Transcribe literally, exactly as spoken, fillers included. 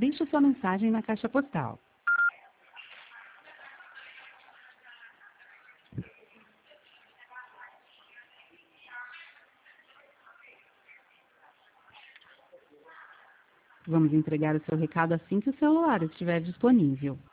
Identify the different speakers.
Speaker 1: deixe sua mensagem na caixa postal. Vamos entregar o seu recado assim que o celular estiver disponível.